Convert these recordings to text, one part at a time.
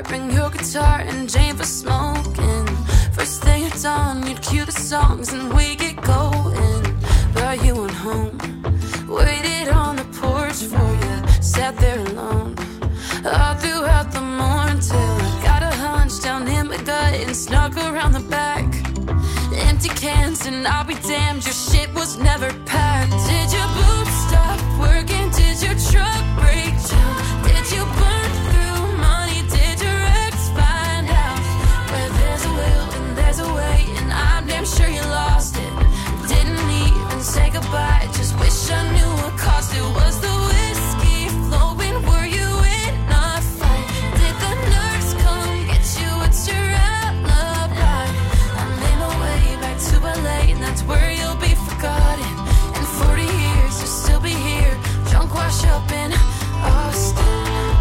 bar, bring your guitar and Jane for smoking. First thing at dawn, you'd cue the songs and we get going. But you went home, waited on the porch for you, sat there alone all throughout the morning till I got a hunch down in my gut and snuck around the back. Empty cans and I'll be damned, your shit was never packed. Did your boots stop working? Did your truck break down? Did you burn through money? Did your ex find out? Where there's a will and there's a way, and I'm damn sure you lost it. Didn't even say goodbye, just wish I knew what cost it. Was the whiskey flowing? Were you in a fight? Did the nurse come get you? What's your alibi? I made my way back to LA, and that's where you'll be forgotten. In 40 years you'll still be here, drunk wash up in Austin.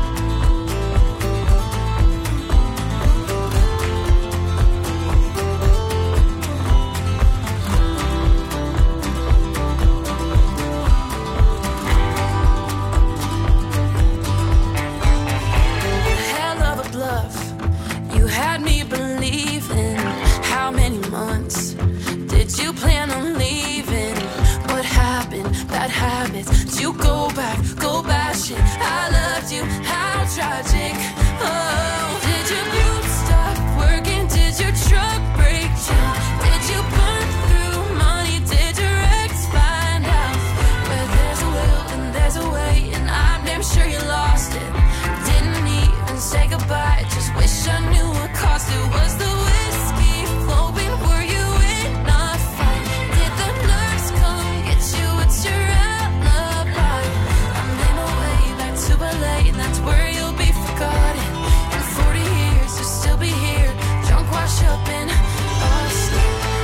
Hell of a bluff, you had me believing. How many months did you plan on leaving? What happened? Bad habits. Did you go back? Go bash it. I loved you. How tragic. Oh, did your boots stop working? Did your truck break down? Did you burn through money? Did your ex find out? Where there's a will and there's a way, and I'm damn sure you lost it. Didn't even say goodbye, just wish I knew what cost it. Was the whiskey flowing? Were you in a fight? Did the nurse come get you? What's your alibi? I made my way back to LA, and that's where you'll be forgotten. In 40 years you'll still be here, drunk wash up in Austin.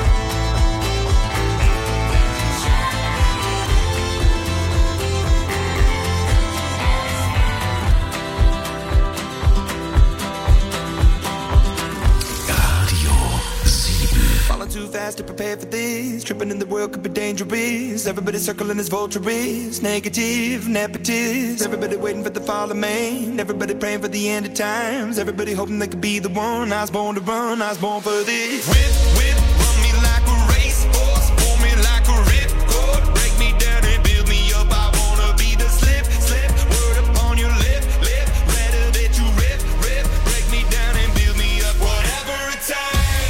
Falling too fast to prepare for this. Tripping in the world could be dangerous. Everybody circling as vultures. Negative, nepotist. Everybody waiting for the fall of man. Everybody praying for the end of times. Everybody hoping they could be the one. I was born to run, I was born for this. Whip, whip, run me like a racehorse. Pull me like a ripcord. Break me down and build me up. I wanna be the slip, slip. Word upon your lip, lip. Rather that you rip, rip. Break me down and build me up. Whatever it takes.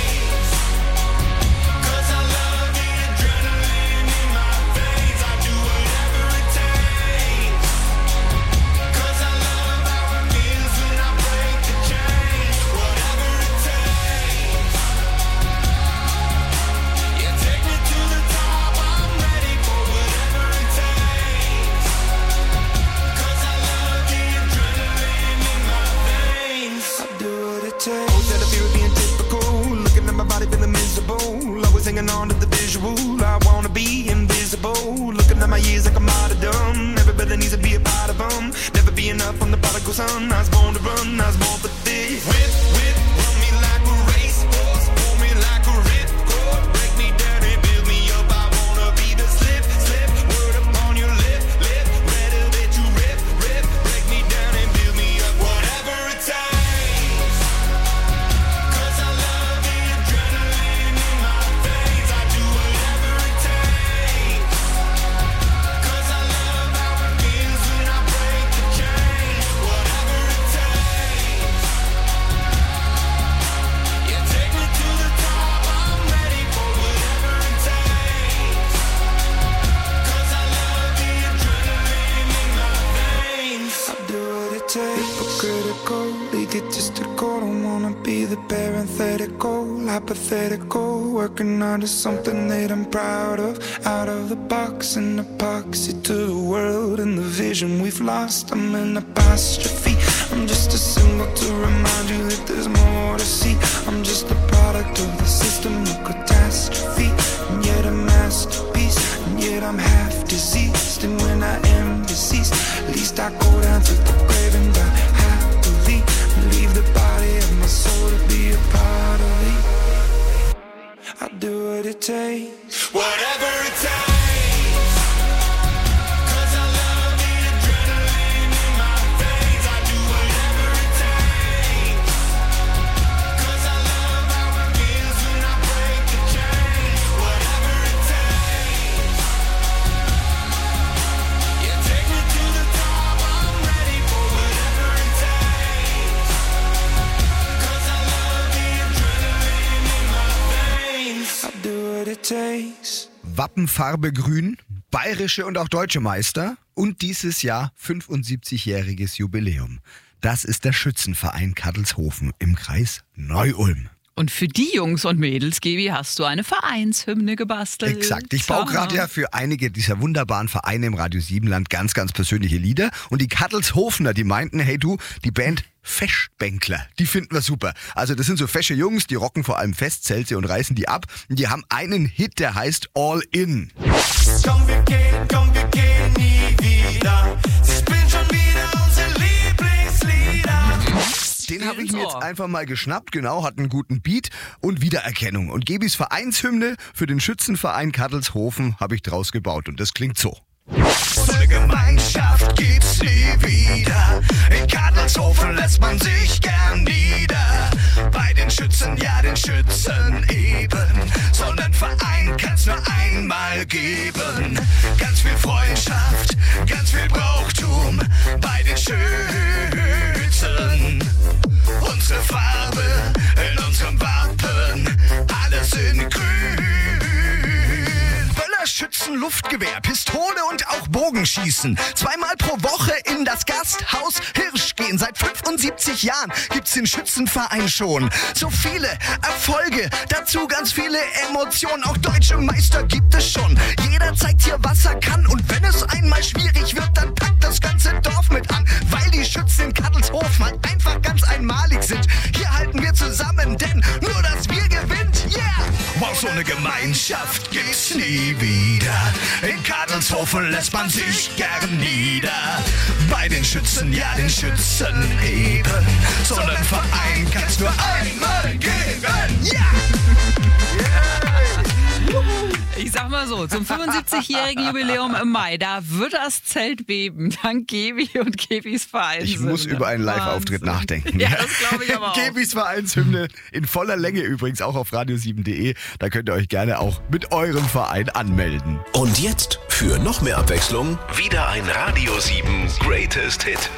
Hanging on to the visual, I wanna be invisible. Looking at my years like I'm out of dumb. Everybody needs to be a part of them. Never be enough, I'm the prodigal son. I was born to run, I was born for this. Whip, whip, run me like a racehorse. Pull me like a ripcord. Break me down and build me up. I wanna be the slip, slip. Word upon your lip, lip. Rather that you rip, rip. Break me down and build me up. Whatever it takes. 'Cause I love the adrenaline in my veins. I do whatever it takes. 'Cause I love how it feels when I break the chains. Whatever it takes. Yeah, take me to the top. I'm ready for whatever it takes. 'Cause I love the adrenaline in my veins. I do what it takes. Hypocritical, egotistical. Don't wanna be the parenthetical, hypothetical. Working on to something that I'm proud of. Out of the box, an epoxy to the world and the vision we've lost. I'm an apostrophe. I'm just a symbol to remind you that there's more to see. I'm just a product of the system of catastrophe, and yet a masterpiece. And yet I'm half diseased, and when I am deceased, at least I go down to the grave and die happily, and leave the body of my soul to be a part of it. I do what it takes. Whatever it takes. I love the adrenaline in my veins. I do whatever it takes. Wappenfarbe grün, bayerische und auch deutsche Meister und dieses Jahr 75-jähriges Jubiläum. Das ist der Schützenverein Kattelshofen im Kreis Neu-Ulm. Und für die Jungs und Mädels, Gebi, hast du eine Vereinshymne gebastelt. Exakt. Ich baue gerade ja für einige dieser wunderbaren Vereine im Radio Siebenland ganz, ganz persönliche Lieder. Und die Kattelshofener, die meinten, hey du, die Band Feschbänkler, die finden wir super. Also das sind so fesche Jungs, die rocken vor allem Festzelte und reißen die ab. Und die haben einen Hit, der heißt All In. Komm, wir gehen nie wieder. Sie spielen schon wieder unsere Lieblingslieder. Den habe ich mir jetzt einfach mal geschnappt, genau, hat einen guten Beat und Wiedererkennung. Und Gebis Vereinshymne für den Schützenverein Kattelshofen habe ich draus gebaut und das klingt so. So eine Gemeinschaft gibt's nie wieder. In Kattelshofen lässt man sich gern nieder. Bei den Schützen, ja den Schützen eben. So einen Verein kann's nur einmal geben. Ganz viel Freundschaft, ganz viel Brauchtum. Bei den Schützen. Unsere Farbe in unserem Wappen. Alles in grün. Schützen, Luftgewehr, Pistole und auch Bogenschießen. 2-mal pro Woche in das Gasthaus Hirsch gehen. Seit 75 Jahren gibt's den Schützenverein schon. So viele Erfolge, dazu ganz viele Emotionen. Auch deutsche Meister gibt es schon. Jeder zeigt hier, was er kann. Und wenn es einmal schwierig wird, dann packt das ganze Dorf mit an. Weil die Schützen in Kattelshofen halt einfach ganz einmalig sind. Hier halten wir zusammen, denn nur dass wir gewinnt, yeah! Wow, so eine Gemeinschaft gibt's nie wieder. In Kattelshofen lässt man sich gern nieder. Bei den Schützen, ja den Schützen eben. So einen Verein kann's nur einmal geben. Ja! Ich sag mal so, zum 75-jährigen Jubiläum im Mai, da wird das Zelt beben. Dank Gebi und Gebis Vereinshymne. Ich muss über einen Live-Auftritt nachdenken. Ja, das glaube ich aber auch. Gebis Vereinshymne in voller Länge übrigens auch auf radio7.de. Da könnt ihr euch gerne auch mit eurem Verein anmelden. Und jetzt, für noch mehr Abwechslung, wieder ein Radio 7 Greatest Hit.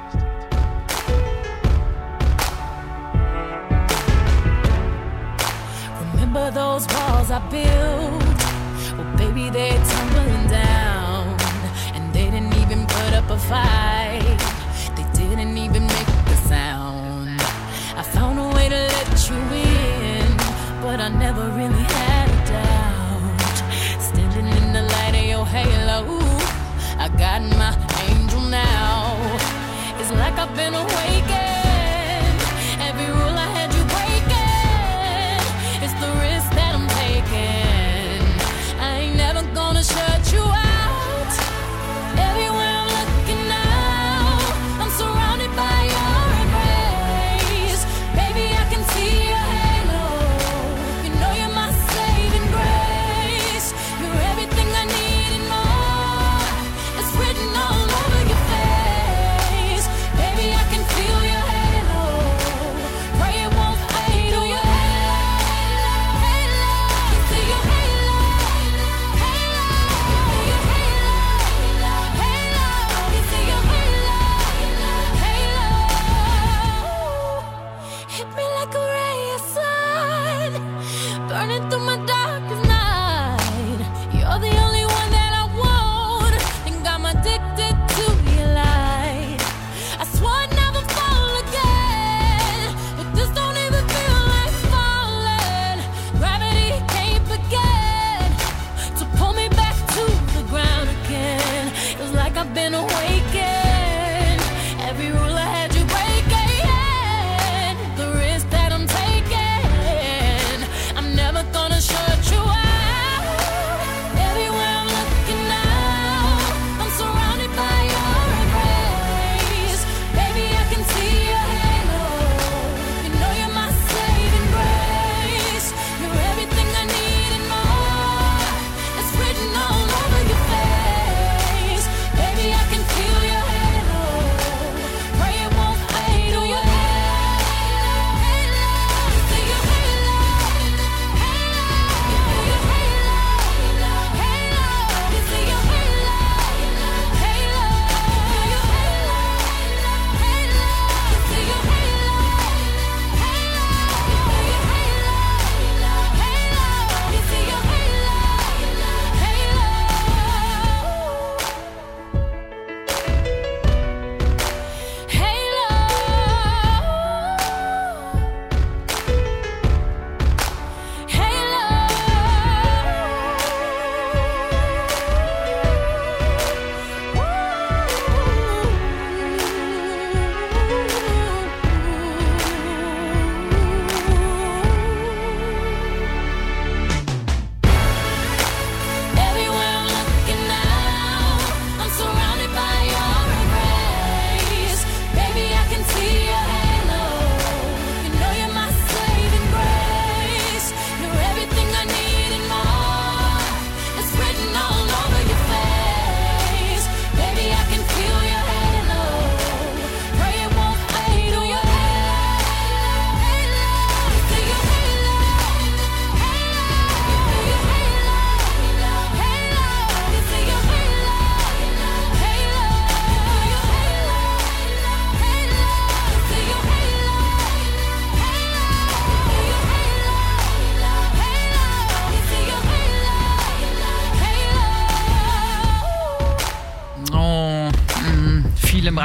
Remember those walls I built? Well, baby, they're tumbling down. And they didn't even put up a fight. They didn't even make a sound. I found a way to let you in, but I never really had a doubt. Standing in the light of your halo, I got my angel now. It's like I've been awakened. Every rule I had you breaking. It's the risk that I'm taking. I ain't never gonna shut you out. Everywhere I'm looking now,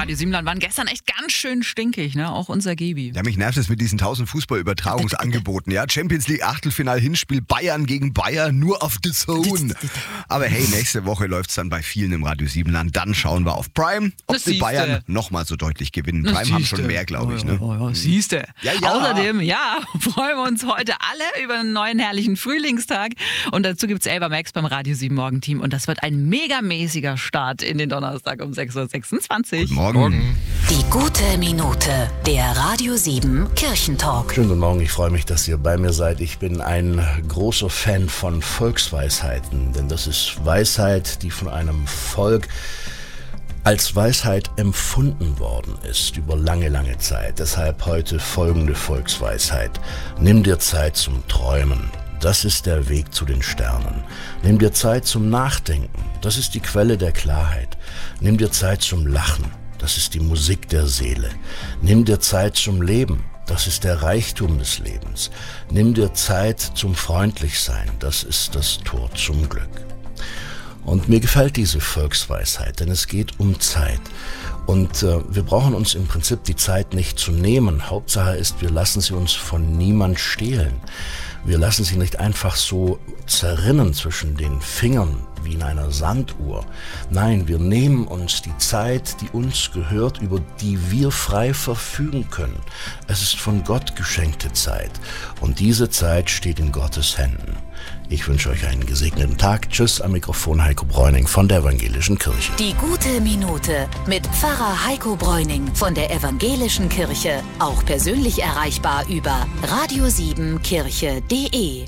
Radio Siebenland waren gestern echt ganz schön stinkig, ne? Auch unser Gebi. Ja, mich nervt es mit diesen 1000 Fußballübertragungsangeboten. Ja, Champions League Achtelfinal Hinspiel Bayern gegen Bayern nur auf The Zone. Aber hey, nächste Woche läuft's dann bei vielen im Radio Siebenland. Dann schauen wir auf Prime, ob Das die siehste. Bayern nochmal so deutlich gewinnen. Prime haben schon mehr, glaube ich. Ne? Siehste. Ja. Außerdem, freuen wir uns heute alle über einen neuen herrlichen Frühlingstag. Und dazu gibt's Elva Max beim Radio 7 Morgenteam. Und das wird ein megamäßiger Start in den Donnerstag um 6.26 Uhr. Morgen. Die gute Minute, der Radio 7 Kirchentalk. Schönen guten Morgen, ich freue mich, dass ihr bei mir seid. Ich bin ein großer Fan von Volksweisheiten, denn das ist Weisheit, die von einem Volk als Weisheit empfunden worden ist über lange, lange Zeit. Deshalb heute folgende Volksweisheit. Nimm dir Zeit zum Träumen. Das ist der Weg zu den Sternen. Nimm dir Zeit zum Nachdenken. Das ist die Quelle der Klarheit. Nimm dir Zeit zum Lachen. Das ist die Musik der Seele. Nimm dir Zeit zum Leben. Das ist der Reichtum des Lebens. Nimm dir Zeit zum Freundlichsein. Das ist das Tor zum Glück. Und mir gefällt diese Volksweisheit, denn es geht um Zeit. Und wir brauchen uns im Prinzip die Zeit nicht zu nehmen. Hauptsache ist, wir lassen sie uns von niemand stehlen. Wir lassen sie nicht einfach so zerrinnen zwischen den Fingern wie in einer Sanduhr. Nein, wir nehmen uns die Zeit, die uns gehört, über die wir frei verfügen können. Es ist von Gott geschenkte Zeit und diese Zeit steht in Gottes Händen. Ich wünsche euch einen gesegneten Tag. Tschüss, am Mikrofon Heiko Bräuning von der Evangelischen Kirche. Die gute Minute mit Pfarrer Heiko Bräuning von der Evangelischen Kirche. Auch persönlich erreichbar über radio7kirche.de.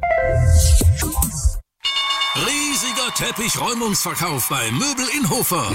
Riesiger Teppichräumungsverkauf bei Möbel in Hofer.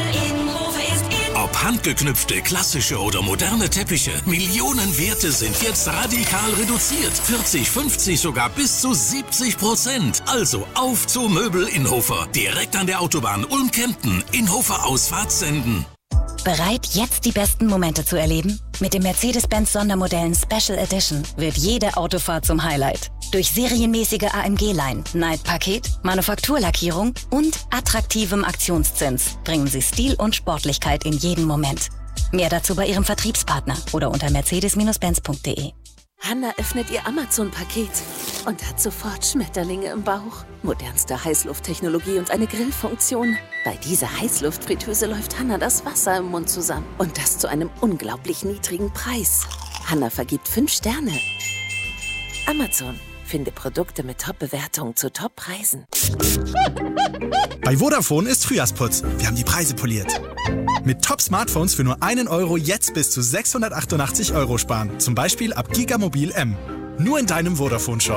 Ob handgeknüpfte, klassische oder moderne Teppiche, Millionenwerte sind jetzt radikal reduziert. 40, 50, sogar bis zu 70%. Also auf zu Möbel in Hofer. Direkt an der Autobahn Ulm-Kempten. In Hofer Ausfahrt senden. Bereit, jetzt die besten Momente zu erleben? Mit den Mercedes-Benz Sondermodellen Special Edition wird jede Autofahrt zum Highlight. Durch serienmäßige AMG-Line, Night-Paket, Manufakturlackierung und attraktivem Aktionszins bringen Sie Stil und Sportlichkeit in jeden Moment. Mehr dazu bei Ihrem Vertriebspartner oder unter mercedes-benz.de. Hanna öffnet ihr Amazon-Paket und hat sofort Schmetterlinge im Bauch. Modernste Heißlufttechnologie und eine Grillfunktion. Bei dieser Heißluftfritteuse läuft Hanna das Wasser im Mund zusammen. Und das zu einem unglaublich niedrigen Preis. Hanna vergibt 5 Sterne. Amazon. Finde Produkte mit Top-Bewertungen zu Top-Preisen. Bei Vodafone ist Frühjahrsputz. Wir haben die Preise poliert. Mit Top-Smartphones für nur 1 Euro jetzt bis zu 688 Euro sparen. Zum Beispiel ab Gigamobil M. Nur in deinem Vodafone-Shop.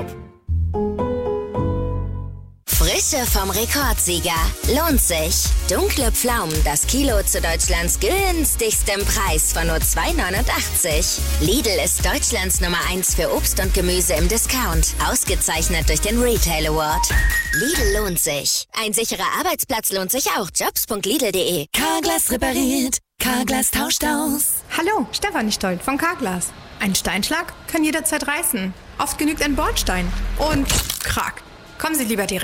Frische vom Rekordsieger. Lohnt sich. Dunkle Pflaumen, das Kilo zu Deutschlands günstigstem Preis von nur 2,89. Lidl ist Deutschlands Nummer 1 für Obst und Gemüse im Discount. Ausgezeichnet durch den Retail Award. Lidl lohnt sich. Ein sicherer Arbeitsplatz lohnt sich auch. Jobs.lidl.de. Carglass repariert. Carglass tauscht aus. Hallo, Stefanie Stolt von Carglass. Ein Steinschlag kann jederzeit reißen. Oft genügt ein Bordstein. Und krack. Kommen Sie lieber direkt